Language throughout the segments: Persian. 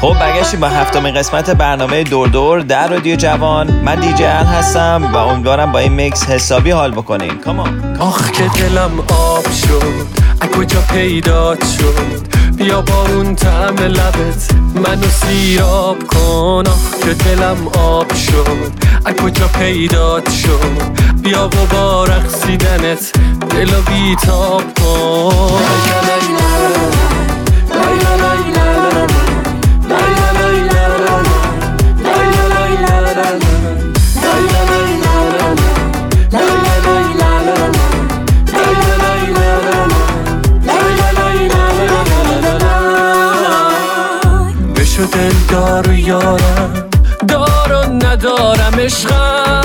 خب برگشتیم با 7مین قسمت برنامه دور دور در رادیو جوان. من دیجی ال هستم و امیدوارم با این میکس حسابی حال بکنین. کامان. آخ که دلم آب شد، از کجا پیدات شد؟ بیا بارون طعم لبت منو سیراب کن. آخ که دلم آب شد، از کجا پیدات شد؟ بیا و با رقصیدنت دلو بیتاب کن. بشو دلدار و یارم، دار و ندارم عشقم،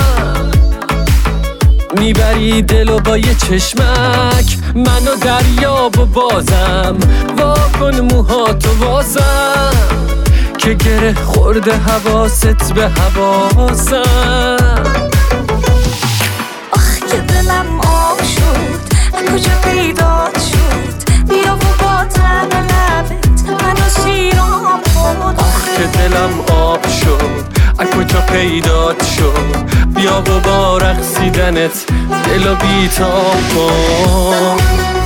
میبری دلو با یه چشمک منو دریاب و بازم واکن موهاتو واسم که گره خورده حواست به حواسم. آخ که دلم آب شد، از کجا پیدات شد؟ بیا و با طعم لبت منو سیراب کن. آخ که دلم آب شد، از کجا پیدات شد؟ بیا و با رقصیدنت دلو بیتاب کن.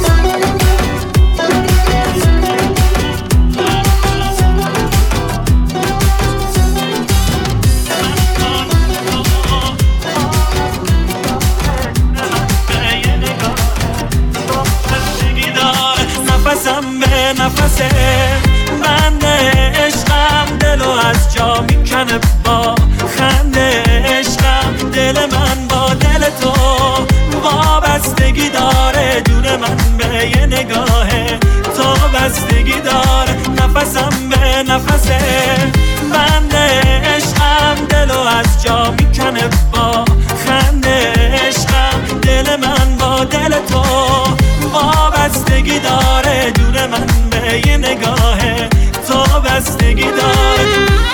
نفسم به نفسه بند عشقم، دلو از جا میکنه با خنده عشقم. دل من با دل تو وابستگی داره، جون من به یه نگاه تو بستگی داره. نفسم به نفسه بند عشقم، دلو از جا میکنه با خنده عشقم. دل من با دل تو وابستگی داره، جون من به یه نگاه تو بستگی داره.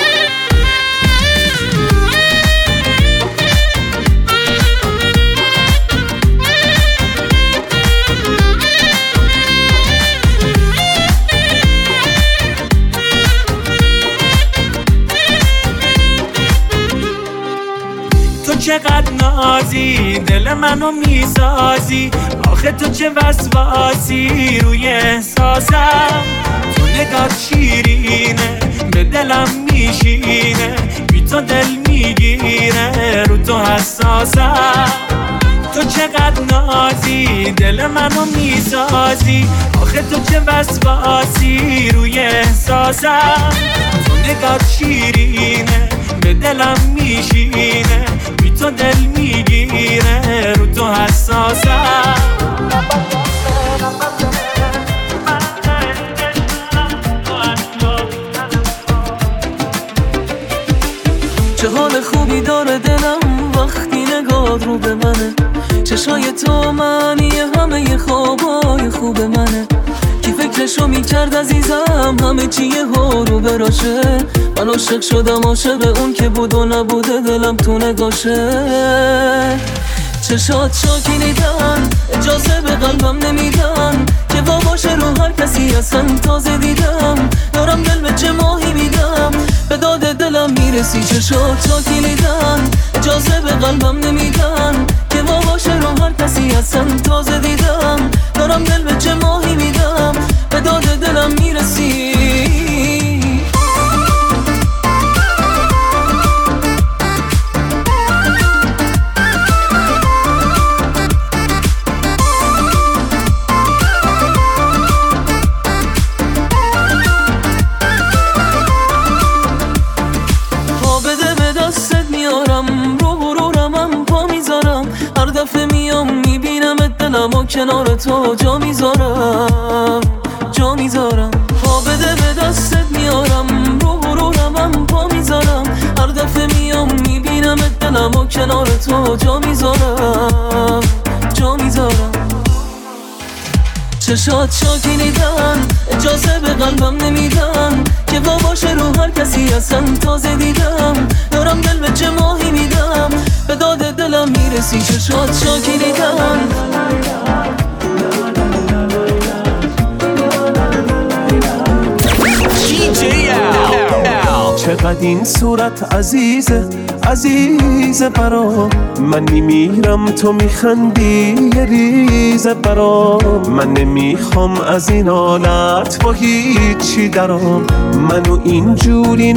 تو چقدر نازی، دل منو میسازی، آخه تو چه وسواسی روی احساسم. تو نگات شیرینه به دلم میشینه، بی تو دل میگیره رو تو حساسم. تو چقدر نازی، دل منو میسازی، آخه تو چه وسواسی روی احساسم. تو نگات شیرینه به دلم میشینه، بی تو دل میگیره رو تو حساسم. چه حال خوبی داره دلم وقتی نگاه رو به منه، چشای تو معنی همه خوابای خوب منه. کی فکرشو میکرد عزیزم همه چیه ها رو براشه؟ من عاشق شدم، عاشق اون که بود و نبوده دلم تو نگاشه. چشات شاکی نیدن، اجازه به قلبم نمیدن که وا باشه رو هر کسی اصلا. تازه دیدم دارم دل به چه ماهی میدم، به داد دلم میرسی. چشات شاکی نیدن، اجازه به قلبم نمیدن که وا باشه رو هر کسی اصلا. تازه دیدم دارم دل به چه ماهی میدم، به داد دلم میرسی. کنار تو جا میذارم، جا میذارم. پا بده به دستت میارم، رو رمم پا میذارم. هر دفعه میام میبینم دلم و کنار تو جا میذارم، جا میذارم. چشات شاکی نیدن، اجازه به قلبم نمیدن که وا باشه رو هر کسی اصلا. تازه دیدم دارم دل به چه ماهی میدم، به داد دلم میرسی. چشات شاکی نیدن. DJ Al. چقدر این صورت عزیزه عزیزه برام. من میمیرم تو میخندی یه ریزه برام. من نمیخوام از این حالت با هیچی درام. منو اینجوری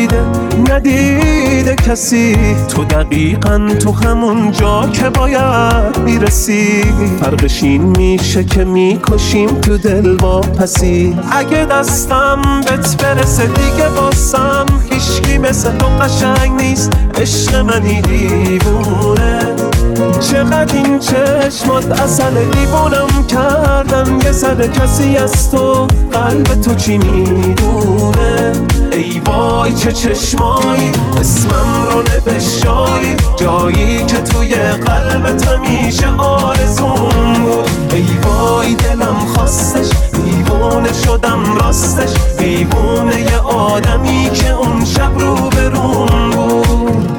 ندیده کسی. تو دقیقاً تو همون جا که باید میرسی. فرقش این میشه که میکشیم تو دل با پسی. اگه دستم بهت برسه دیگه باسم هیچکی مثل تو قشنگ نیست. عشق منی دیوونه. چقدر این چشمات اصل دیوونم کردن. یه سر کسی از تو قلب تو چی میدونه. ای وای چه چشمایی اسمم رو نوشایی. جایی که توی قلبت همیشه آرزون بود. ای وای دلم خواستش دیوونه شدم راستش. دیوونه یه آدمی که اون شب رو برون بود.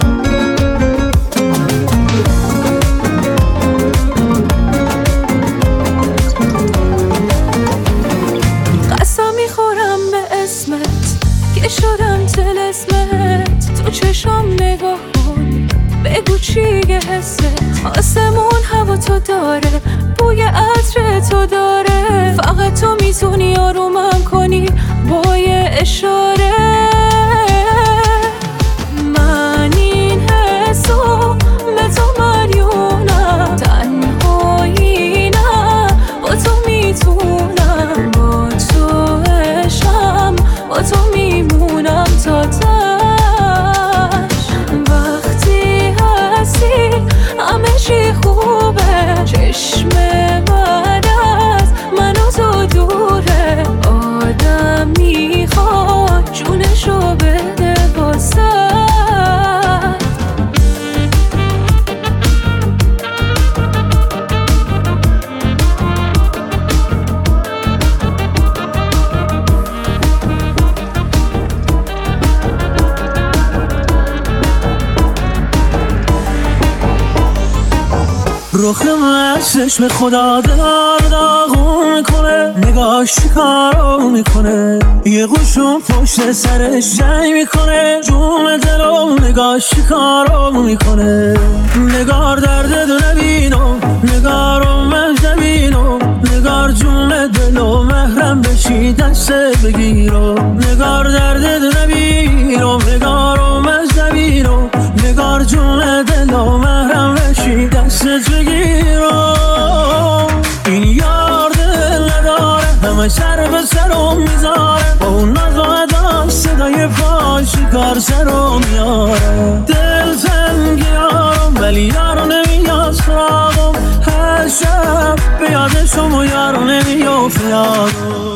قسم میخورم به اسمت که شدم طلسمت. تو چشم نگاه کن بگو چیه حست. آسمون هوا تو داره بوی عطر تو داره. فقط تو میتونی آرومم کنی با یه اشاره. من این حسو به تو مدیونم. تنهایی نه با تو میتونم. با تو عشقم با تو میمونم تا تش. وقتی هستی همه چی خوبه. چشم بعد از من و تو دوره. آدم میخواد جونشو بده واسه. رخ من چشم خدا داغون میکنه. نگاهش کارو میکنه. یه قوشون پشت سرش جنگ میکنه. جون دلو نگاهش کارو میکنه. نگار درد دو نبینم نگارو من نبینم. نگار جون دلو محرم بشی دست بگیرم. نگار درد دو نبینم نگارو من نبینم. نگار جون دلو محرم بشی دست بگیرم. این یار دل نداره همه سر به سرم میذاره. با اون ناز و ادا صدای پای شکار سرم میاره. دل تنگیارم ولی یارو نمیاد سراغم. هر شب به یادشم و یارو نمیافت یادم.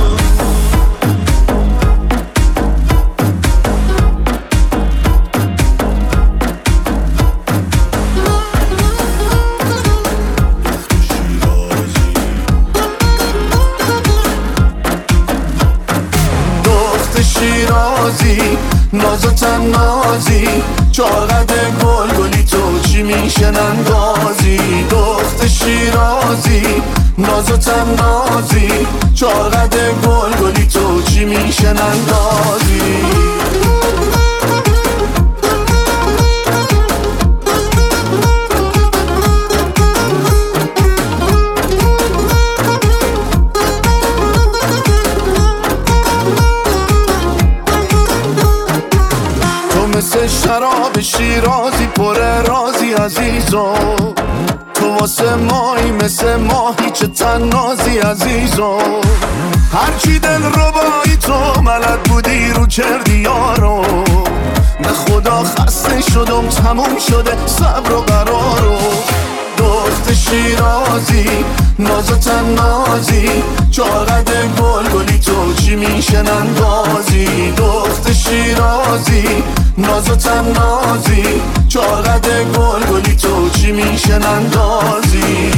ناز و تنازی چاقد گل گلی تو چی میشن اندازی. دخت شیرازی ناز و تنازی چاقد گل گلی تو چی میشن اندازی. مثل شراب شیرازی پر رازی عزیزو. تو واسه مایی مثل ماهی چه تنازی عزیزو. هرچی دل ربایی تو بلد بودی رو کردی یارو. به خدا خسته شدم تموم شده صبر و قرارو. دخت شیرازی ناز و تنازی چاقد گل گلی تو چی میشن اندازی. دخت شیرازی ناز و تنازی چاقد گل گلی تو چی میشن اندازی.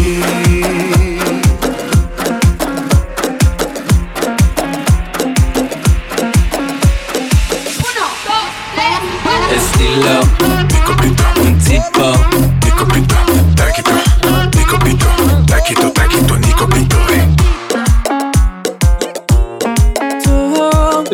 Estilo, picopito, tipo, picopito, taquito, picopito, taquito, taquito, nicopito, لبسم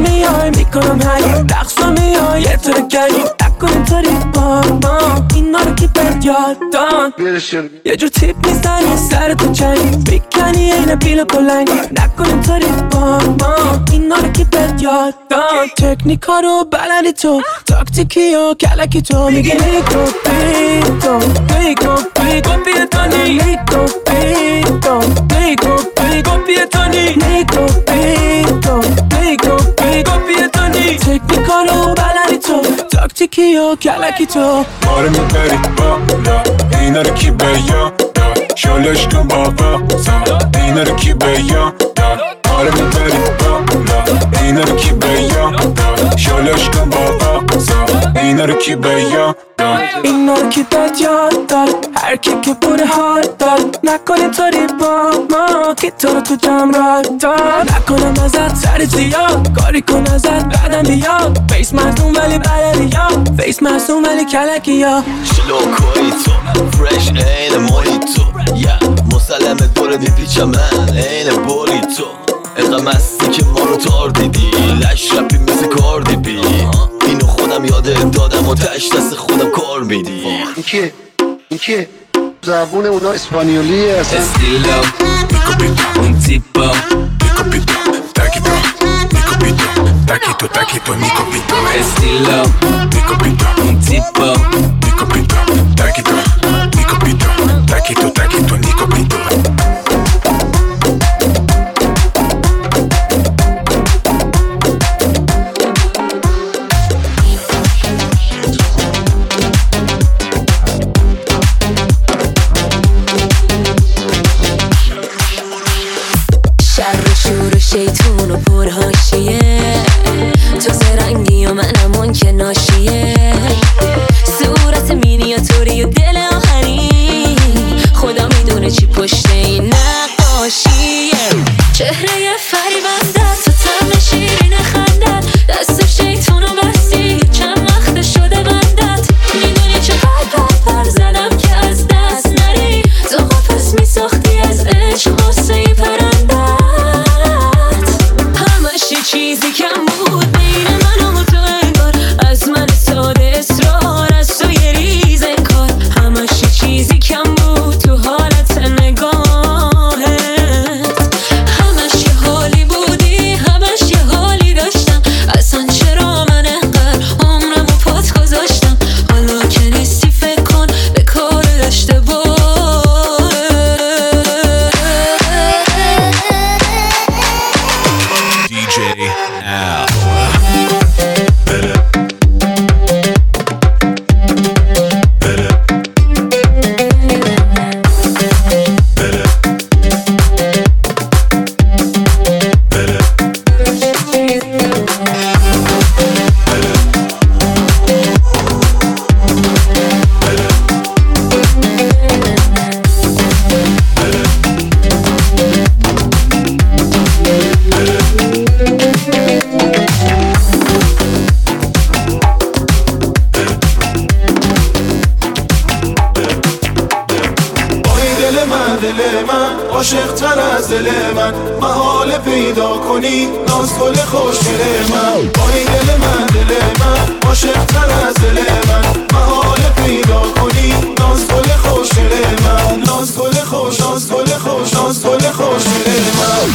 میای میکنم هی رقصا میای یه طور گری نکن اینطوری با ما اینا رو که بهت یاد دان یه جور تیپ میزنی سر تو چنگی بکنی این بیل بلنگی نکن اینطوری با ما اینا رو که بهت یاد دان تکنیکا رو بلدی تو تاکتیکی و کلکی تو میگی نیکو بیتو نیکو بیتو بیتونی نیکو بیتو نیکو بیتو بیتونی نیکو بیتو نیکو بیتو بیتونی تکنیکا رو بلدی تو تاکتیکی و کلکی تو آره میبری بالا اینا رو کی به یاد داد شالش کن بابا اینا رو کی به یاد داد آره میبری بالا اینا رو کی به یاد داد شالش کن بابا اینا رو کی به یاد داد اینا رو کی بهت یاد داد هر کی که بوده حال داد نکنه طوری با ما که تو رو تو جمع را داد نکنم ازت سر زیاد کاری کن ازت بعدم بیاد فیس مصوم ولی بلدی یا فیس مصوم ولی کلکی یا شلوکوی تو فرش این موهیتو مسلمه دور میپیچم من این بولی تو اینقدر مستی که ما رو تار دیدی لش رپی مثل کاردی بی اینو خودم یاده دادم و تش دست خودم کار میدی این کیه؟ زبون اونا اسپانیولیه اصلا استیلا میکو بیتو اون تیپا میکو بیتو تاکیتو میکو بیتو تاکیتو تاکیتو میکو بیتو استیلا میکو بیتو اون تیپا میکو بیتو تاکیتو میکو بیتو تاکیتو تاکیتو میکو بیتو شیطون و پرهاشیه تو زرنگی و منم اون که ناشیه صورت مینیاتوری و دل آهنی خدا میدونه چی پشت این نقاشیه چهره فریبنده تو طعم شیرین خندت دست شیطون و بستی چند وقت شده بندت میدونی چقدر پر زدم که از دست نری تو قفس میساختی از عشق غصه پرنده چیزی کم بود بین من و تو انگار از من ساده اصرار از تو یه ریز انکار همش چیزی کم بود تو حالت نگاهت همش یه حالی بودی همش یه حالی داشتم اصلا چرا من انقدر عمرم و پات گذاشتم حالا که نیستی فکر کن به کار داشته باش عاشق تر از دل من محال پیدا کنی ناز گل خوشگل من آی دل من عاشق تر از دل من محال پیدا کنی ناز گل خوشگل من ناز گل خوش ناز گل خوش ناز گل خوشگل من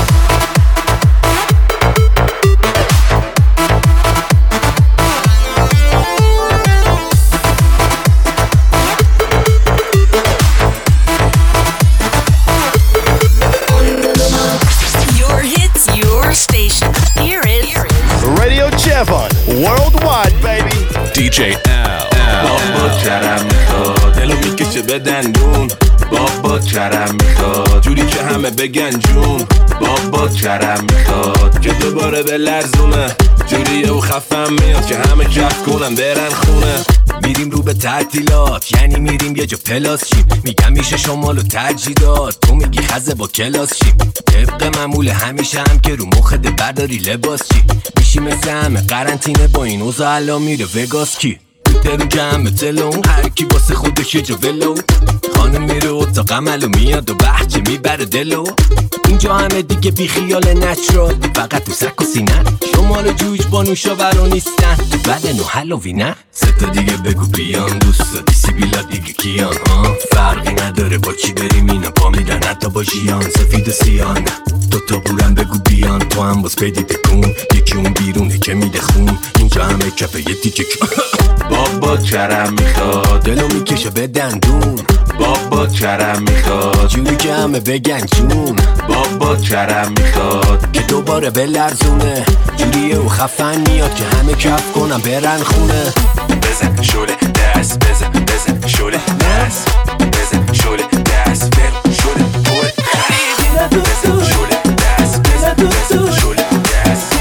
Worldwide, baby. DJ L. بابا کرم میخواد دلو میکشه به دندون بابا کرم میخواد جوری که همه بگن جون بابا کرم میخواد که دوباره به لرزونه جوریه و خفم میاد که همه جفت کنن برن خونه میریم رو به تعطیلات یعنی میریم یه جا پلاس شیم میگم میشه شمال و ترجیدات تو میگی خزه با کلاس شیم طبق معمول همیشه هم که رو مخت برداری لباس چی میشی مثل همه قرنطینه با این اوزا الان میره وگاس کی درون جمع تلون هر کی واسه خودش یه جا ولو خانم میره اتاق عمل و میاد و بحچه میبره دلو اینجا همه دیگه بی خیال نچرال فقط تو سک و سینه شمال جوج با نوشابرا نیستن تو بدن و حلوی نه سه تا دیگه بگو بیان دوستا دیسی بیلا دیگه کیان ها فرقی نداره با چی بریم اینا پا میدن حتی با جیان سفید و سیان دوتا بورم بگو بیان تو هم باز پیدی تکون یکی اون بیرونه که میده خون اینجا همه کفه یه دیگه بابا کرم میخواد دلو میکشه به دندون بابا کرم میخواد جوری که همه بگن جون بابا کرم میخواد که دوباره بلرزونه جوریه و خفن میاد که همه کف کنم برن خونه بزن شوله دست بزن شوله دست بزن شوله دست بزن شوله پول بزن شوله دست بزن شوله دست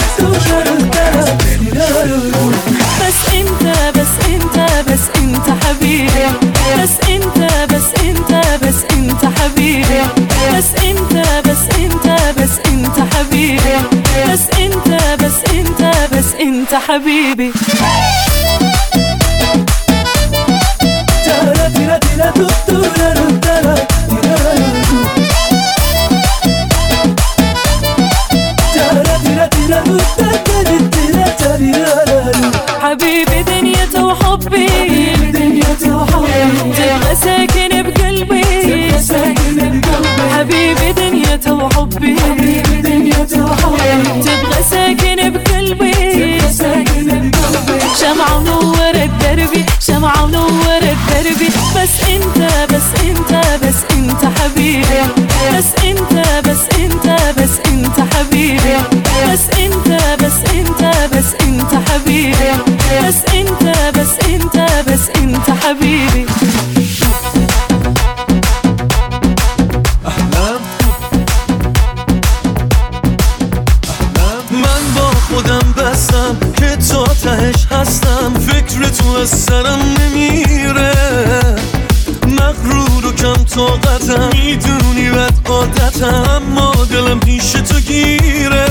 بس انت حبيبي بس انت حبيبي بس انت حبيبي بس انت حبيبي حبيبي دنيته وحبي تبغى ساكن بقلبي حبيبي دنيته وحبي تبغى ساكن بقلبي شمعة منورة دربي شمعة منورة دربي بس انت حبيبي بس انت حبيبي بس انت حبيبي بس انت حبيبي من با خودم بستم که تا تهش هستم فکر تو از سرم نمیره مغرور و کم طاقتم میدونی بد عادتم اما دلم پیش تو گیره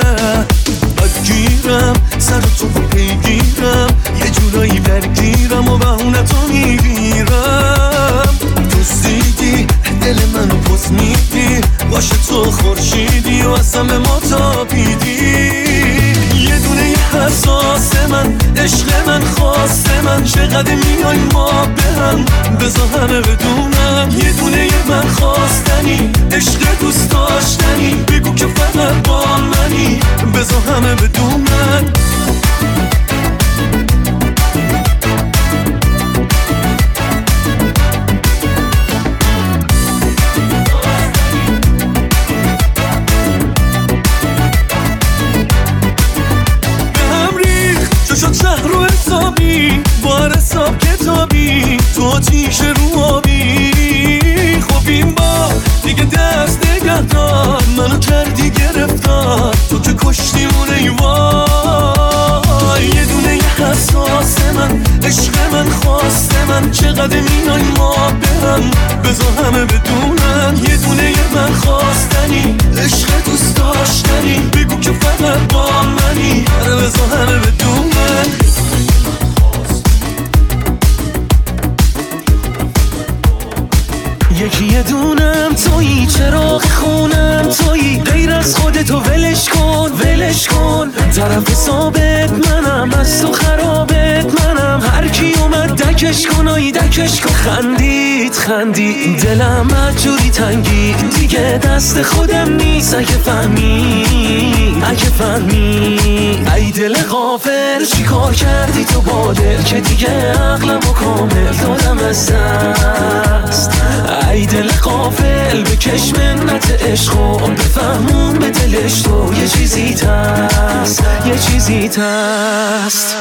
گیرم سر تو پیگیرم یه جورایی درگیرم و بهونه تو میگیرم دوست دیدی دل منو پس میدی باشه تو خورشیدی و از همه ما تابیدی یه دونه حساس من عشق من خواست من چقدر میای ما به هم بذار همه بدونم یه دونه من خواستنی عشق دوست داشتنی بگو که فقط با منی بذار همه بدونم شهر رو حسابی بار حساب کتابی تو آتیش رو آبی خب این با دیگه دست نگه دار منو کردی گرفتار تو که کشتیمونه ای وای یه دونه یه حساس من عشق من خواست من چقدر میای ما برم بذار همه بدونن یه دونه یه من خواستنی عشق دوست داشتنی بگو که فقط با منی بذار همه بدونن یکی یه دونم تویی چراغ خونم تویی غیر از خودتو ولش کن طرف ثابت منم از تو خرابت منم هر کی اومد دکش کن خندید دلم مجوری تنگی دیگه دست خودم نیست اگه فهمی ای دل غافل چی کار کردی تو با دل که دیگه عقلمو کامل دادم از دست ای دل غافل بکش منت عشقو بفهمون به دلش تو یه چیزی تست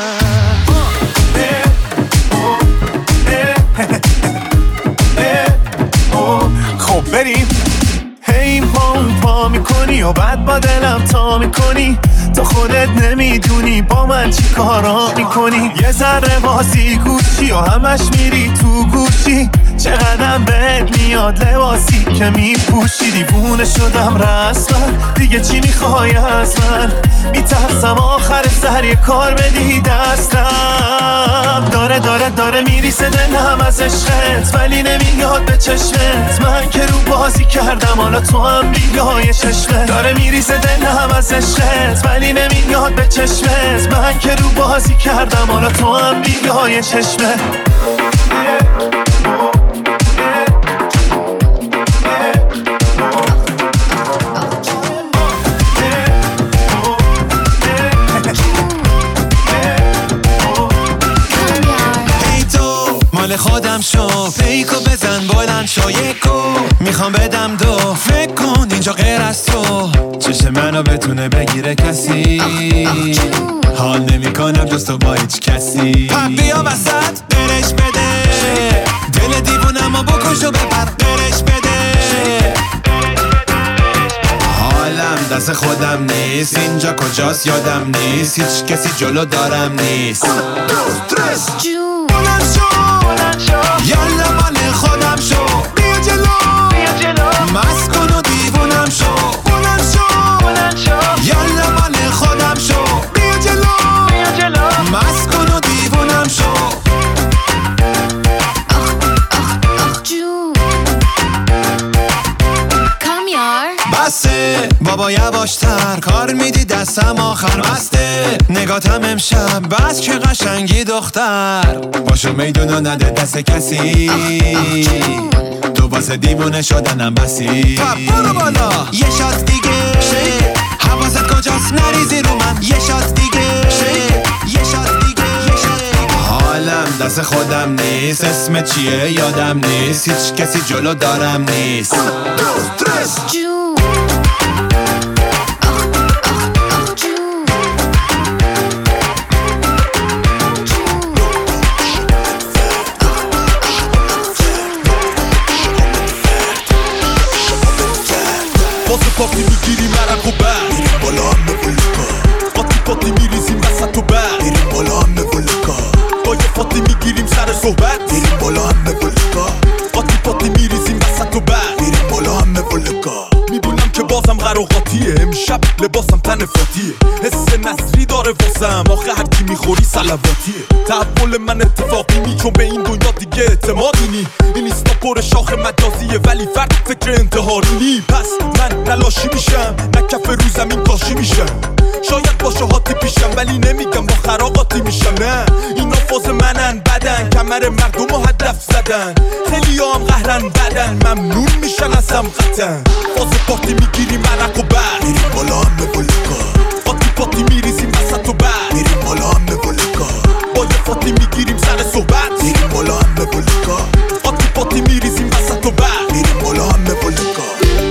خب بریم هی پا میکنی و بعد با دلم تا میکنی تو خودت نمیدونی با من چی کارا میکنی یه ذره بازی گوشی و همش میری تو گوشی چقدرم بهت میاد لباسی که میپوشی، دیوونه شدم رسما، دیگه چی میخوای از من؟ میترسم آخر سر یه کار بدی دستم. داره میریسه دلم از عشقت، ولی نمیاد به چشمت. من که رو بازی کردم حالا تو هم بیای چشمت. داره میریسه دلم از عشقت، ولی نمیاد به چشمت. من که رو بازی کردم حالا تو هم بیای چشمت. خودم شو فیکو بزن بلند شو یکو میخوام بدم دو، فکر کن اینجا غیر از تو چشم منو بتونه بگیره کسی، حال نمی کنم جز تو با هیچ کسی. بیا وسط برش بده، دل دیوونم و بکش و ببر برش بده. حالم دست خودم نیست، اینجا کجاست یادم نیست، هیچ کسی جلو دارم نیست. یالا مال خودم شو، بیا جلو مست کن و دیوونم شو، بلند شو یالا مال خودم شو، بیا جلو مست کن و دیوونم شو. آخ جون کامیار بسه بابا یواشتر، کار میدی دستم آخر بسته. نگاتم امشب بس که قشنگی دختر، باشو میدونو نده دست کسی، تو واسه دیوونه شدنم بسی. برو بالا یه شات دیگه، حواست کجاست نریزی رو من. یه شات دیگه، یه شات دیگه. حالم دست خودم نیست، اسم چیه یادم نیست، هیچ کسی جلو دارم نیست. جون پاتی میگیری مرک و بر میریم بالا همه ولکا، پاتی میریزیم وسط و بر میریم بالا همه ولکا، با یه پاتی میگیریم سر صحبت میریم بالا همه ولکا، پاتی میریزیم وسط و بر میریم بالا همه ولکا. میبونم که بازم قراقاتیه، امشب لباسم تن فاتیه، حس نصری داره واسم، آخه هرچی میخوری سلواتیه. تحول من اتفاقی نی، چون به این دنیا دیگه اعتمادی نی. این ایستا پر شاخ مجازیه، ولی فرد فکر انتحاری نی. پس من نلاشی میشم، نه کف رو زمین کاشی میشم. شاید باشه هاتی پیشم، ولی نمیگم با خراقاتی میشم. نه اینا فاز منن، بدن کمر مردم و هدف زدن، خیلی هم قهرن بدن، ممنون میشن از سمقتن. فاز پاتی میگیریم مرک و بر میریم بالا همه ولکا، پاتی میریزیم وسط و بر میریم بالا همه ولکا، با یه پاتی میگیریم سر صحبت میریم بالا همه ولکا، پاتی میریزیم وسط و بر میریم بالا همه ولکا.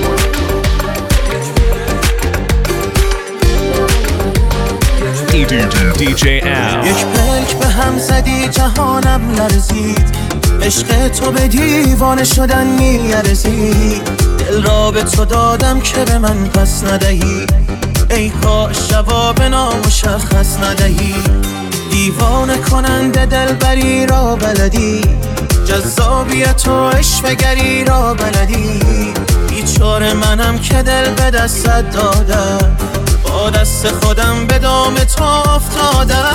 DJ Al. یک پلک به هم زدی جهانم لرزید، عشق تو به دیوانه شدن میارزید. دل را به تو دادم که به من پس ندهی، ای کاش جواب نامشخص ندهی. دیوانه کننده دلبری را بلدی، جذابیت و عشقگری را بلدی. بیچاره منم که دل به دستت دادم، با دست خودم به دام تو افتادم.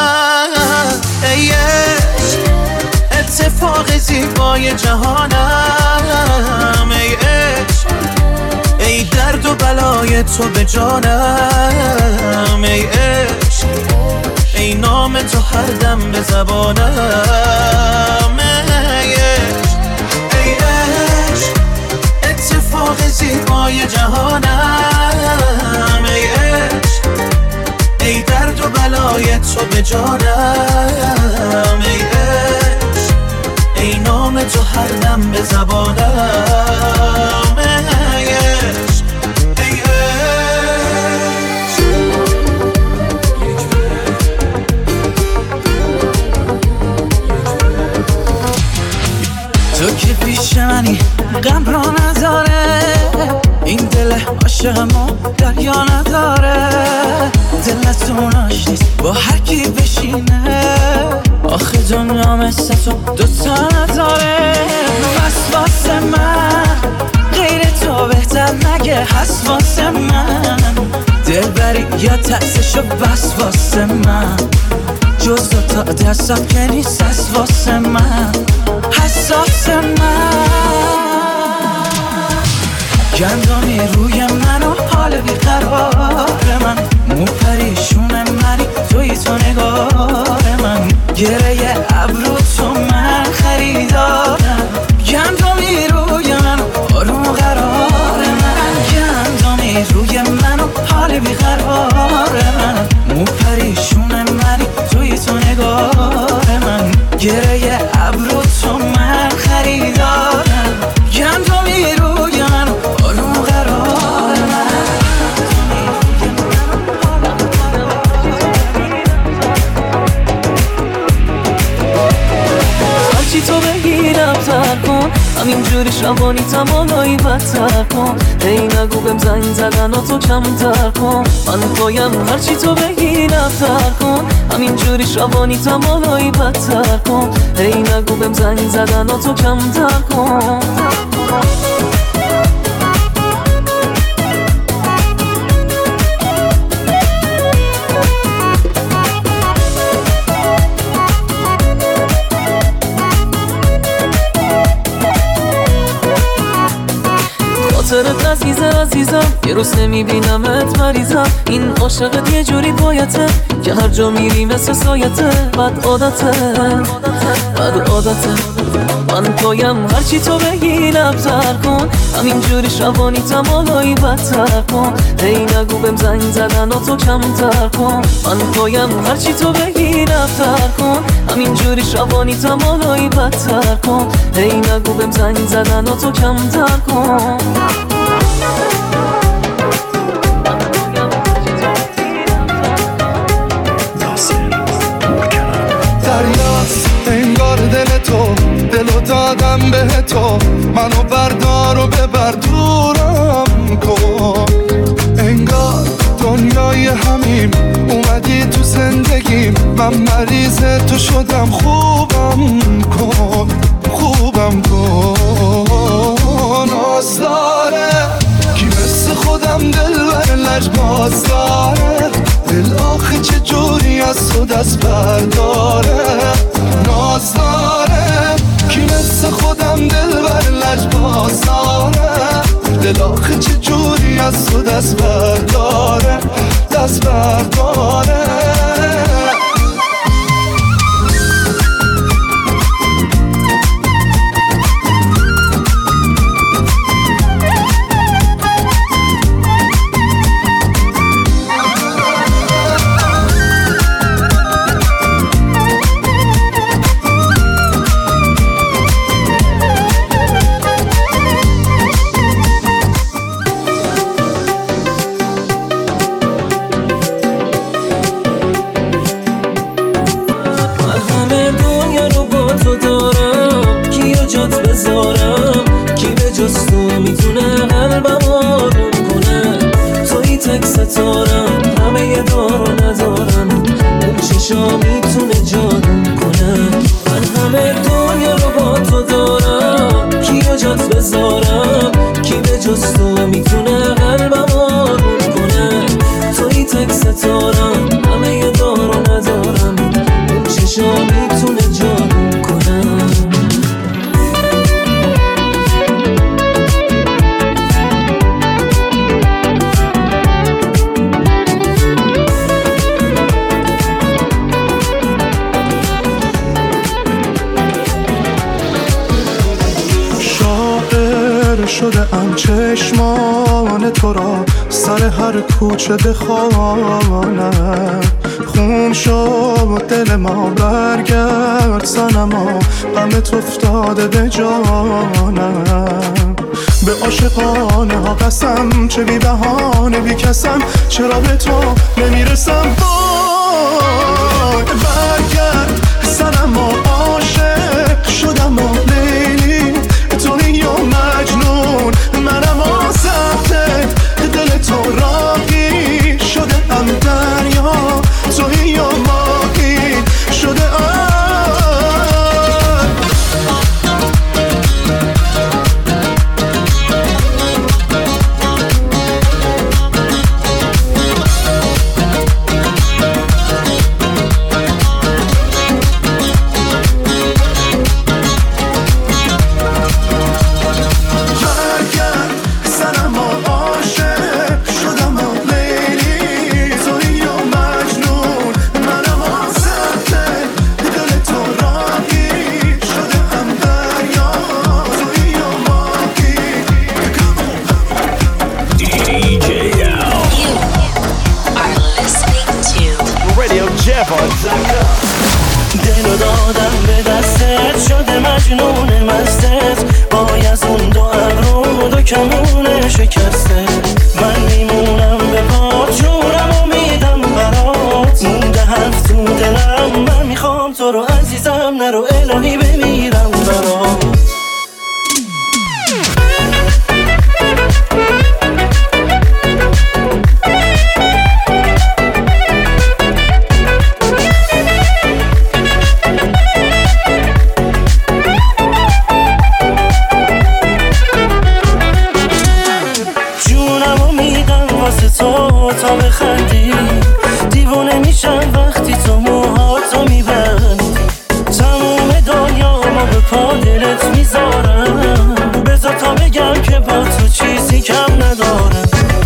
ای عشق اتفاق زیبای جهانم، ای عشق ای درد و بلای تو به جانم، ای عشق ای نام تو هر دم به زبانم. ای عشق ای عشق اتفاق زیبای جهانم، ای عشق ای درد و بلای تو به جانم، ای عشق ای نام تو هر دم به زبانم. ای عشق ای تو که پیش منی غم را نداره، این دل عاشقمو دریا نداره. دلتون آش نیست با هر کی بشینه، آخه دنیا مثل تو دوتا نداره. یا تأسشو بس واسه من جز تا دستات که نیست از واسه من حساس من گندمی روی من و حال بیقرار من مو پریشون منی توی تو نگار من گره ابرو تو من خریدارم گندمی روی من و آروم و قرار من گندمی روی من و حال بیقرار من مو پریشون منی توی تو نگار من گره ابرو تو من خریدارم گندمی روی من و آروم و قرار من هرچی تو بگی رفتر کن همینجوری شبانی تمالایی بدتر کن ای نگو بهم زنگ زدن و تو کمتر کن من پایم هرچی تو بگی رفتر کن همینجوری شبانی تمالایی بدتر کن ای نگو بهم زنگ زدن و تو کمتر کن خاطرت عزیزم یه روز نمیبینمت مریضم این عاشقت یه جوری بایته که هر جا میری مثل سایته بد عادته من پایم هرچی تو بگی لبتر کن همینجوری شبانی تمالایی بدتر کن ای نگو بهم زنگ زدن و تو کمتر کن من پایم هرچی تو بگی لبتر کن همینجوری شبانی تمالایی بدتر کن ای نگو بهم زنگ زدن و تو کمتر کن دریاست انگار دل تو دلو دادم به تو منو بردار و ببر دورم کن انگار دنیای همیم اومدی تو زندگیم من مریض تو شدم خوبم کن ناز داره کی مثل خودم دل بر لجباز داره دل آخه چه جوری از تو دست برداره ناز داره کی مثل خودم دل بر لجباز داره دل آخه چه جوری از تو دست برداره شده ام چشمان تو را سر هر کوچه بخوانم خون شد دل ما برگرد صنما غمت افتاده به جانم به عاشقانه ها قسم چه بی بهانه بی کسم چرا به تو نمیرسم برگرد صنما عاشق شدم و لیلی توی یا مجنون منم آسفته دل تو راهی شده ام دریا توی یا ماهی شده دلو دادم به دستت شده مجنون مستت وای از اون دو ابرو دو کمون شکسته من میمونم به پات جونم و میدم برات مونده هفت تو دلم من میخوام تو رو عزیزم نرو الهی بمیرم برات تا بخندی دیوونه میشم وقتی تو موهاتو میبندی تموم دنیا ما به پا دلت میذارم بذار تا بگم که با تو چیزی کم ندارم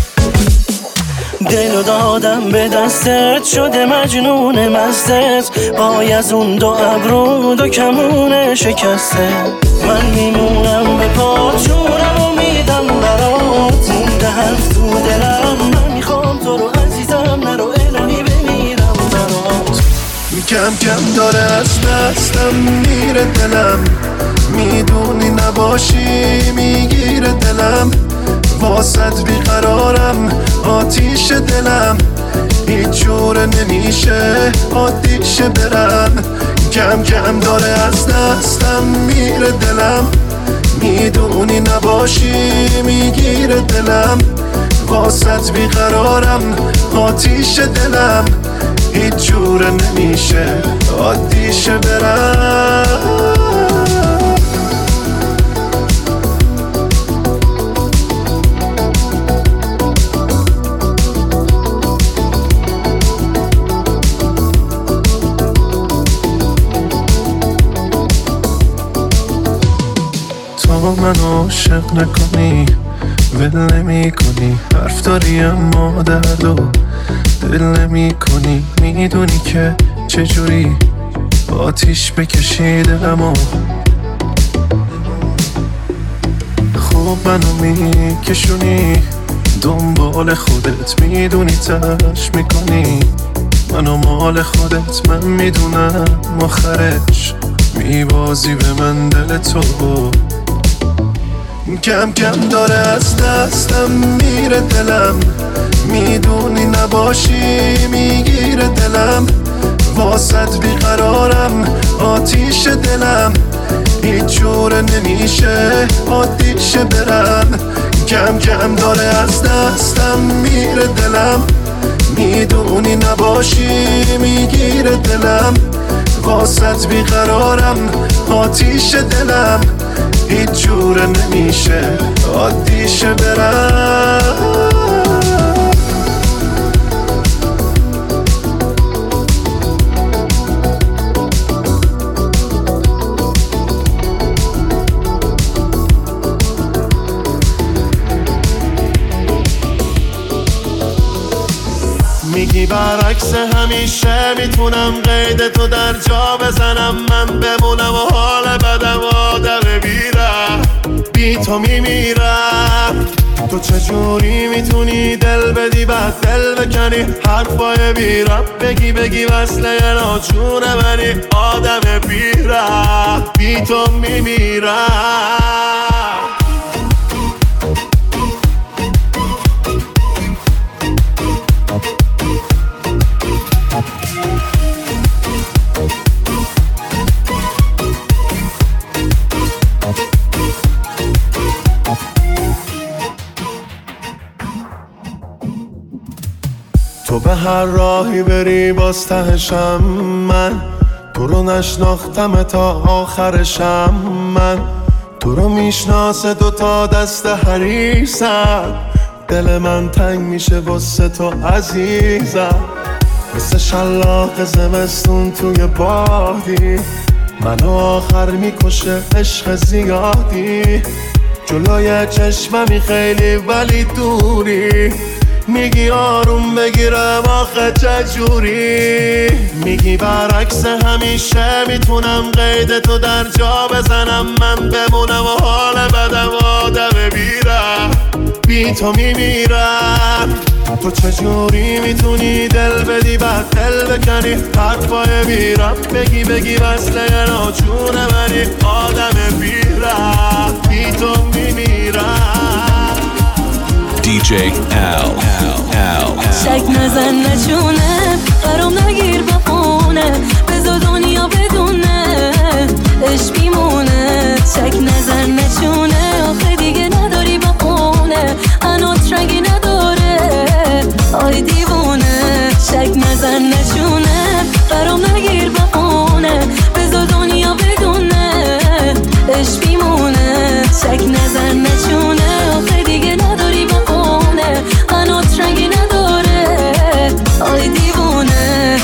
دلو دادم به دستت شده مجنون مستت وای از اون دو ابرو دو کمون شکسته من میمونم به پا جونم و میدم برات مونده هفت تو دلم من میخوام تو رو عزیزم نرو الهی بمیرم برات کم کم داره از دستم میره دلم میدونی نباشی میگیره دلم واسط بیقرارم آتیش دلم هیچ جور نمیشه عادیشه برم کم کم داره از دستم میره دلم میدونی نباشی میگیره دلم واسط بیقرارم آتیش دلم هیچ جور نمیشه عادیشه برم تو من عاشق نکنی ول نمی کنی حرف داری اما درد و دل نمی کنی میدونی که چجوری آتیش بکشی دلمو خوب منو میکشونی دنبال خودت میدونی تلاش میکنی منو مال خودت من میدونم آخرش میبازی به من دل تو کم کم داره از دستم میره دلم میدونی نباشی میگیره دلم واسط بیقرارم آتیش دلم هیچ جور نمیشه عادیشه برم کم کم داره از دستم میره دلم میدونی نباشی میگیره دلم واسط بیقرارم آتیش دلم هیچ جور نمیشه عادیشه برم میگی برعکس همیشه میتونم قید تو در جا بزنم من بمونم و حال بدم آدم بیرم بی تو میمیرم تو چجوری میتونی دل بدی بعد دل بکنی حرفای بیرم بگی وصله ناچونه منی آدم بیرم بی تو میمیرم تو به هر راهی بری باز تهشم من تو رو نشناختم تا آخرشم من تو رو میشناسه دوتا دست حریصم دل من تنگ میشه واسه تو عزیزم مثل شلاق زمستون توی بادی منو آخر میکشه عشق زیادی جلوی چشممی خیلی ولی دوری میگی آروم بگیرم آخه چجوری میگی میگی برعکس همیشه میتونم قید تو در جا بزنم، من بمونم و حال بدم آدم بیرم بی تو میمیرم. تو چجوری میتونی دل بدی بعد دل بکنی، حرفای بیرم بگی وصله ناجون منی، آدم بیرم بی تو میمیرم. DJ L شک نزن نچونه برام نگیر بخونه، بذار دنیا بدونه عشق میمونه. شک نزن نچونه آخه دیگه نداری بخونه، هنوز رنگی نداره آی دیوونه. شک نزن نچونه برام نگیر بخونه، بذار دنیا بدونه عشق میمونه. شک نزن نچونه آخه دیگه نداری بخونه، هنوز رنگی نداره آی دیوونه.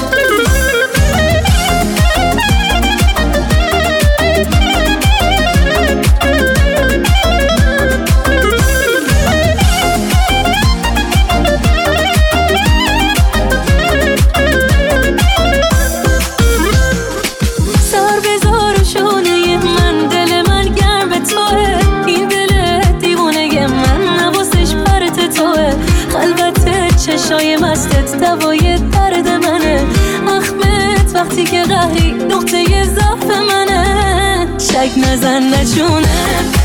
سر بذار و شونه من، دل من گرم به توه، این دل دیوونه من نوازش پرت توه. خلوت چشای مستت دوای درد منه، اخمت وقتی که قهری نقطه ضعف منه. شک نزن نچونه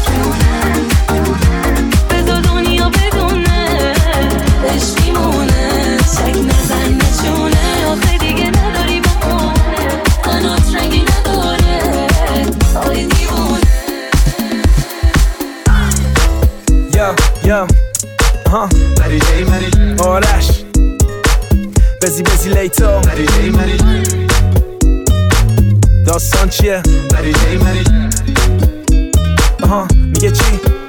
بذار دنیا بدونه عشق میمونه. شک نزن نچونه آخه دیگه نداری بخونه، هنوز رنگی نداره آی دیوونه. Yo, Mary J, آرش بزی لیتو داستان چیه؟ میگه چی؟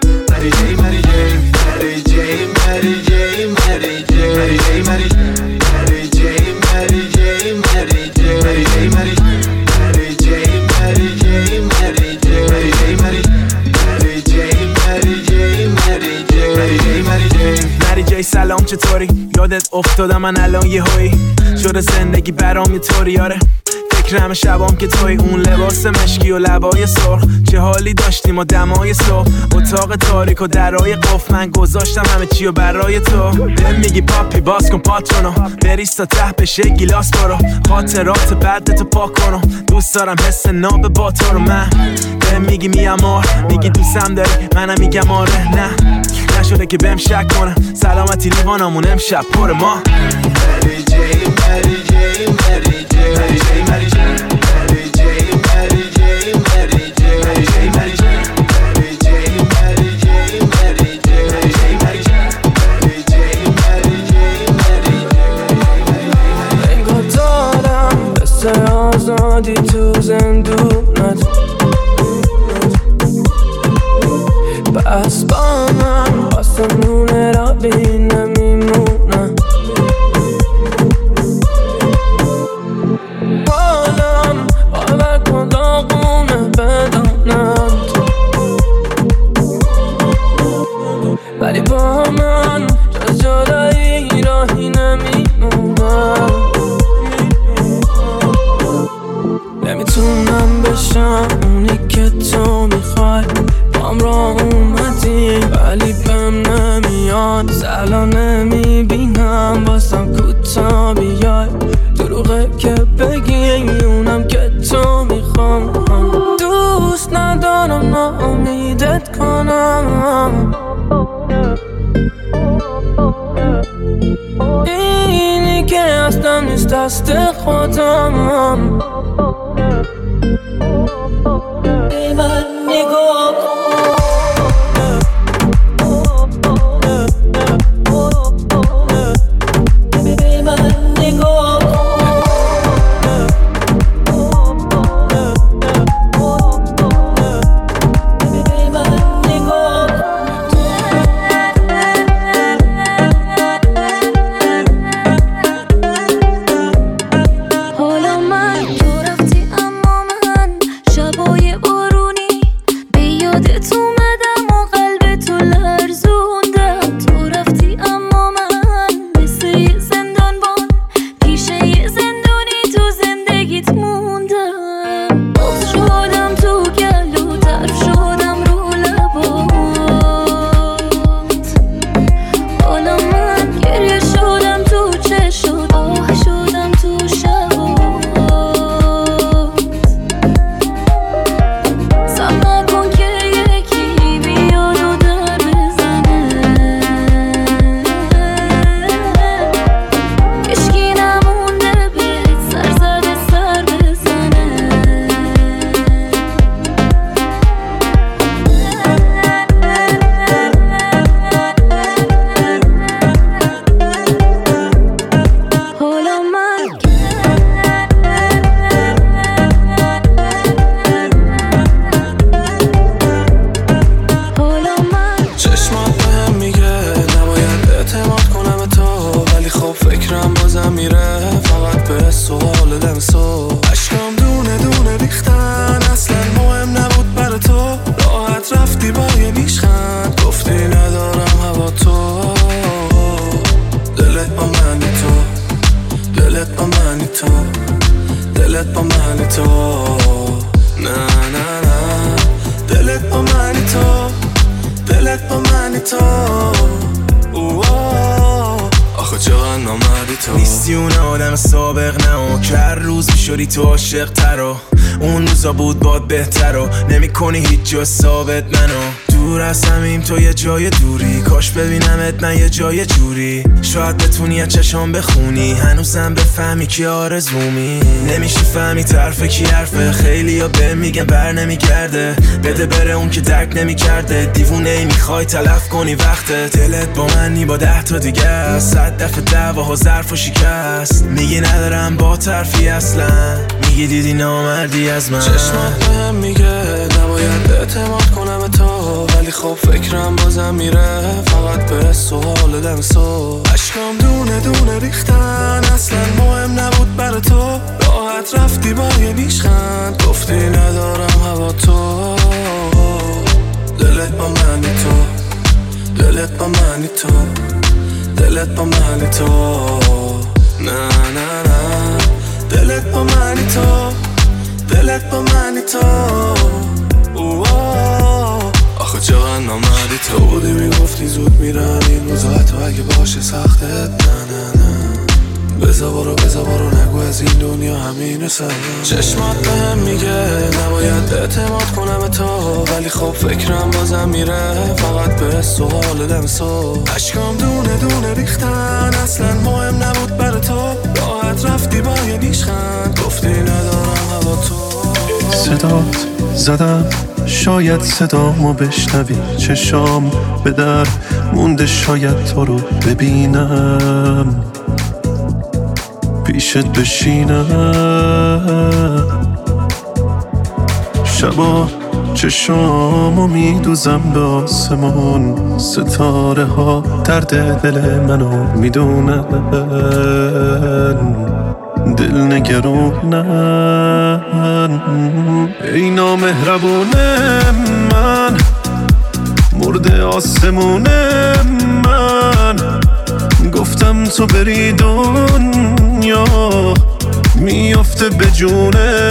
مری جی سلام چطوری؟ یادت افتادم من الان یه هایی شده زندگی برام یه طوری. آره فکرم شبام که توی اون لباس مشکی و لبای سرخ، چه حالی داشتیم و دمای صبح، اتاق تاریک و درای قفل، من گذاشتم همه چی و برای تو. بهم میگی پاپی باز کن پاترونو، بریز تا ته بشه گیلاس برو، خاطرات بعدتو پاک کنم، دوست دارم حس ناب با تو رو. من بهم میگی میامور، میگی دوستم داری، منم میگم آره. نه نشده که بهم شک کنم، سلامتی لیوانمون امشب پر ما. انگار دارم مثل آزادی تو زندونت، بس با من آسمونه را بی نمیمونم. حالم باور کن داغونه بدانم، ولی با من جز جدایی راهی نمیمونم. نمیتونم بشم اونی که تو میخوای، بام را اومدی ولی بهم نمیاد، سلا نمیبینم بازم کوتا بیای، دروغه که بگی اونم که تو میخوام. دوست ندارم ناامیدت کنم، اینی که اصلا نیست دست خودم. به من نگاه کن، به من نگاه حالا من تو رفتی لمسو عشقام دونه دونه ریختن اصلا مهم نبود برا تو راحت رفتی با یه نیشخند گفتی ندارم هوا تو دلت با منی تو دلت با منی تو دلت با منی تو نه نه نه دلت با منی تو دلت با منی تو آخه چقدر نامردی تو نیستی اون آدم سابق نه که هر روز میشدی تو عاشق ترا اون روزا بود باد بهتر و نمی کنی هیچ جا ثابت منو دور از همیم تو یه جای دوری کاش ببینمت نه یه جای جوری شاید بتونی از چشام بخونی هنوزم بفهمی که آرزومی نمیشه فهمی طرف کی حرفه خیلی یا به میگن بر نمیگرده بده بره اون که درک نمیکرده دیوونه ای میخوای تلف کنی وقتت دلت با منی با 10 تا دیگه 100 دفعه دعواها ظرف و شکست میگی ندارم با طرفی اصلا میگی دیدی نامردی از من چشمات بهم میگه نباید اعتماد کنم تو ولی خب فکرم بازم میره فقط به سوال لمسو عشقام دونه دونه ریختن اصلا مهم نبود برا تو راحت رفتی با یه نیشخند گفتی ندارم هوا تو دلت با منی تو دلت با منی تو دلت با منی تو نه نه نه دلت با منی تو دلت با منی تو آخه چقدر نامردی تو بودی میگفتی زود میرم این روزا حتی اگه باشه سختت نه نه نه بزا برو نگو از این دنیا همینه سرم چشمات بهم میگه نباید اعتماد کنم تو ولی خب فکرم بازم میره فقط به سوال لمسو عشقام دونه دونه ریختن اصلا مهم نبود برا تو راحت رفتی با یه نیشخند گفتی ندارم هوا تو صدات زدم شاید صدامو بشنوی چشام به در مونده شاید تو رو ببینم پیشت بشینم شبا چشامو میدوزم به آسمون ستاره ها درد دل منو میدونن دل نگرونن ای نامهربون من مرده آسمون من گفتم تو بری دنیا میافته به جون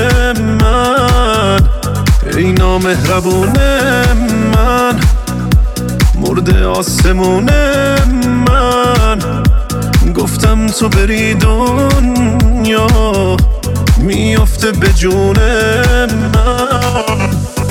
من ای نامهربون من مرده آسمون من گفتم تو بری دنیا میافته به جون من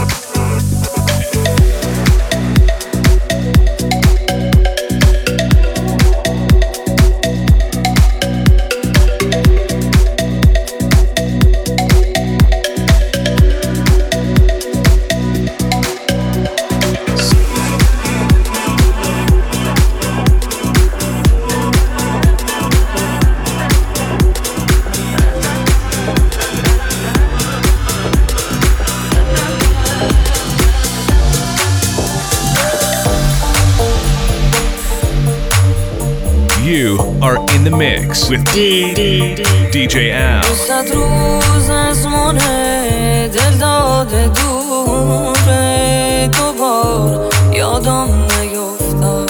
You are in the mix with DJ Al. 100 روز از مونه دل داده دوره دوبار یادم نیفتاد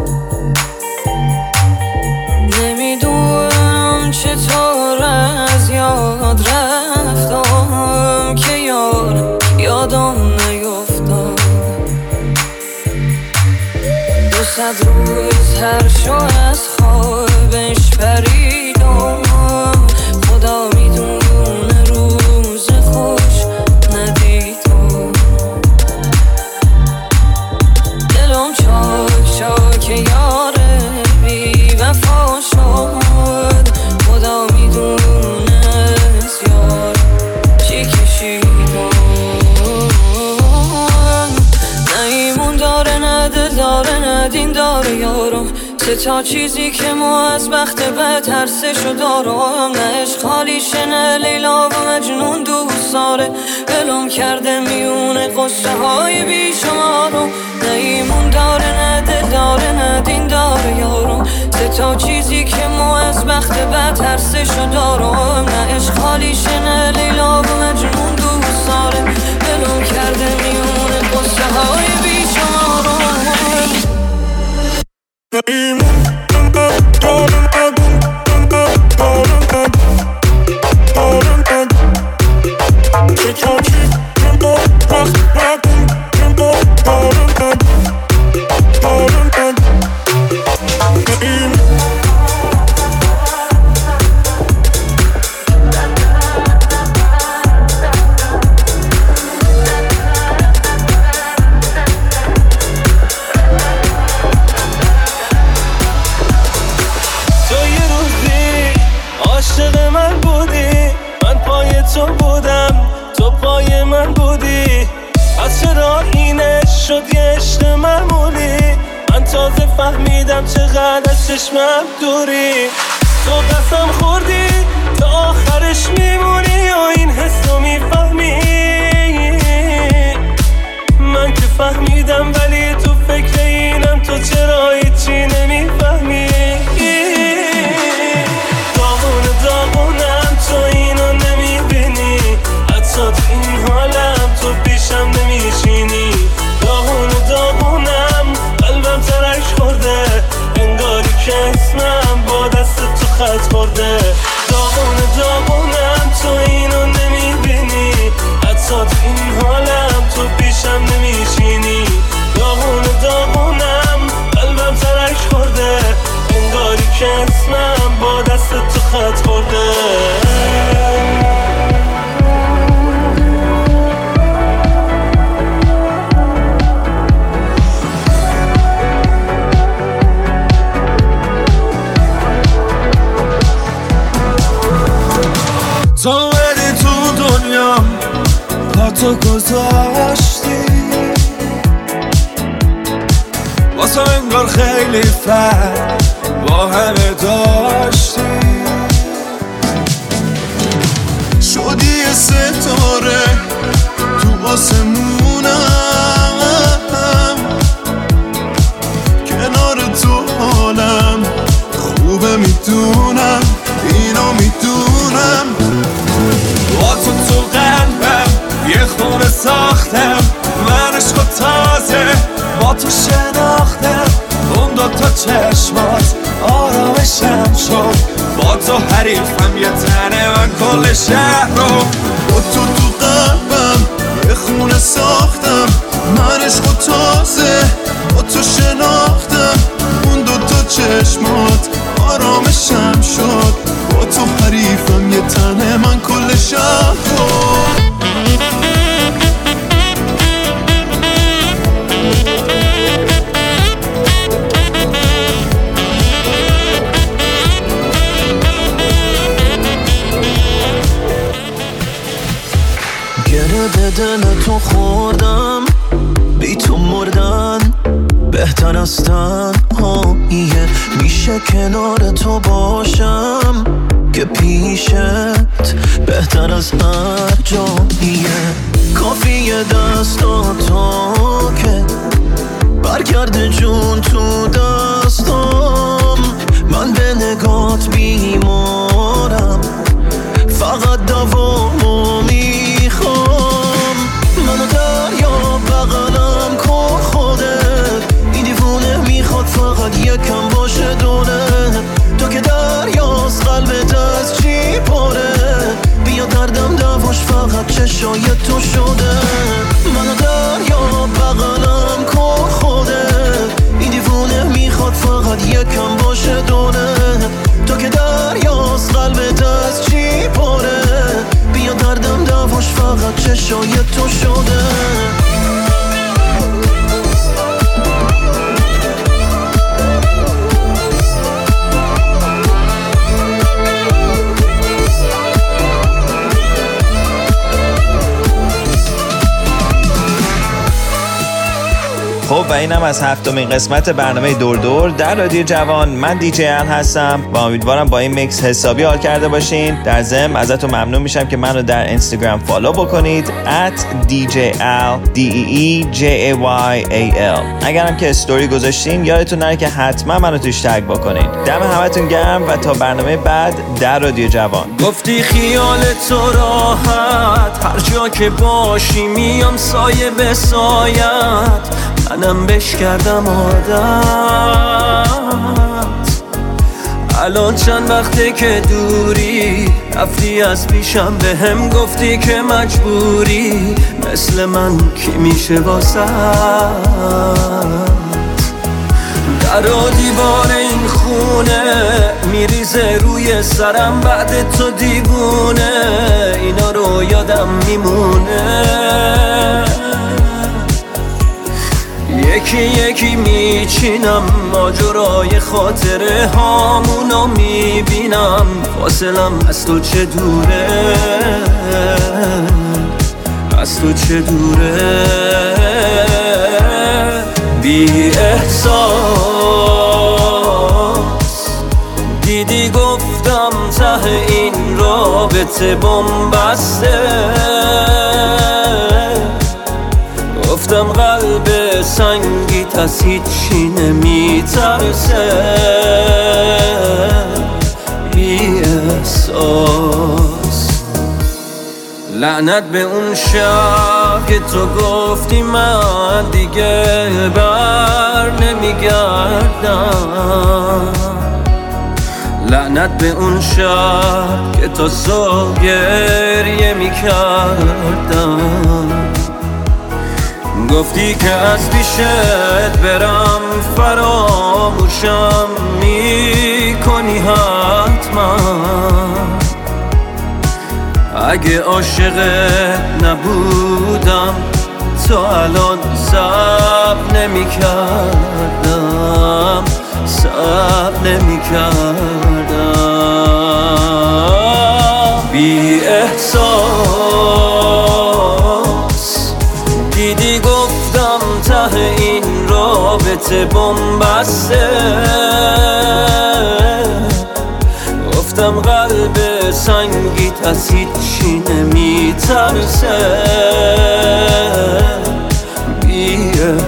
نمیدونم چطور از یاد رفتم که یادم نیفتاد 200 روز هر شو از خوابش پریدم خدا میدونه روز خوش ندیدم دلم چاک چاک یاره بی وفا شد خدا میدونه یار چی کشیدم نه ایمون داره نه دل داره نه دین داره یارم سه تا چیزی که ما از بخت بد ترسشو دارم نه عشق خالیشه نه لیلا و مجنون دوست ساله دلم کرده میونه قصه های بیشمارم. نه ایمون داره نه دل داره نه دین داره یارم. سه تا چیزی که ما از بخت بد هر سه شو دارم. نه عشق خالیشه نه لیلا و مجنون دوست داره دلم کرده میونه قصه های بیشمارم. فهمیدم چقدر از چشمم دوری. تو قسم خوردی تا آخرش میمونی و این حسو میفهمی. من که فهمیدم ولی تو فکر اینم تو چرا هیچی نمیفهمی. داغونم تو اینو نمیبینی. حتی تو این حالم تو پیشم نمیشینی. داغونم قلبم ترک خورده انگاری که اسمم با دست تو خط خورده. داغونم تو اینو نمیبینی. حتی تو این حالم تو پیشم نمیشینی. داغونم قلبم ترک خورده انگاری که اسمم با دست تو خط خورده. تو اومدی تو دنیا با تو گذاشتی واسه انگار خیلی فرق با همه داشتی. شدی یه ستاره تو آسمونم. کنار تو حالم خوبه میدونم اینو میدونم. با تو قلبم یه خونه ساختم. من عشق و تازه با تو شناختم. اون دوتا چشمات آرامشم شد. با تو حریفم یه تنه من کل شهر رو. با تو قلبم یه خونه ساختم. من عشق و تازه با تو شناختم. اون دوتا چشمات آرامشم شد. با تو حریفم یه تنه من کل شهر رو. گره دل تو خوردم بی تو مردن بهتر از تنهاییه. میشه کنار تو باشم که پیشت بهتر از هر جاییه. کافیه دستاتو که برگرده جون تو دستم. من به نگات بیمارم فقط دوامو میخوام. منو دریا بغلم کن خودت. این دیوونه میخواد فقط یکم باشه دونه. تو که دریاست قلبت از چی پاره. بیا دردم دواش فقط چشای تو شده. منو دریا بغلم کن خودت. این دیوونه میخواد فقط یکم باشه دونه. تو که دریاست قلبت از چی پاره. بیا دردم دواش فقط چشای تو شده. خب و اینم از 7مین قسمت برنامه دور دور در رادیو جوان. من دیجی ال هستم و امیدوارم با این میکس حسابی حال کرده باشین. در ضمن ازتون ممنون میشم که منو در اینستاگرام فالو بکنید @DJAL DEEJAYAL. اگرم که استوری گذاشتین یادتون نره که حتما منو توش تگ بکنین. دم همتون گرم و تا برنامه بعد در رادیو جوان. گفتی خیال تو راحت، هر جا که باشی میام سایه به سایت، منم بش کردم عادت. الان چند وقته که دوری، رفتی از پیشم به هم گفتی که مجبوری، مثل من کی میشه واسه در و دیوار این خونه میریزه روی سرم، بعد تو دیوونه اینا رو یادم میمونه. یکی یکی میچینم ماجرای خاطره هامونو میبینم، فاصلم از تو چه دوره، از تو چه دوره. بی احساس دیدی گفتم ته این رابطه بن‌بسته، گفتم قلب سنگیت از هیچی نمیترسه. بی احساس لعنت به اون شب که تو گفتی من دیگه بر نمیگردم، لعنت به اون شب که تو صبح گریه میکردم. گفتی که از پیشت برم فراموشم میکنی حتما، اگه عاشقت نبودم تو الان صبر نمیکردم، صبر نمیکردم. بی احساس دیدی گفتم ته این رابطه بن‌بسته، گفتم قلب سنگیت از هیچی نمیترسه. بی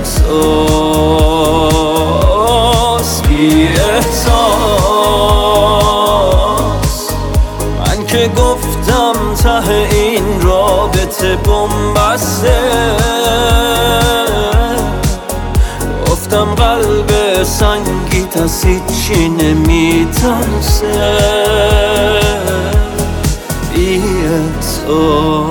احساس بی احساس من که گفتم ته این رابطه بن‌بسته، گفتم قلب سنگیت از هیچی نمیترسه. بی احساس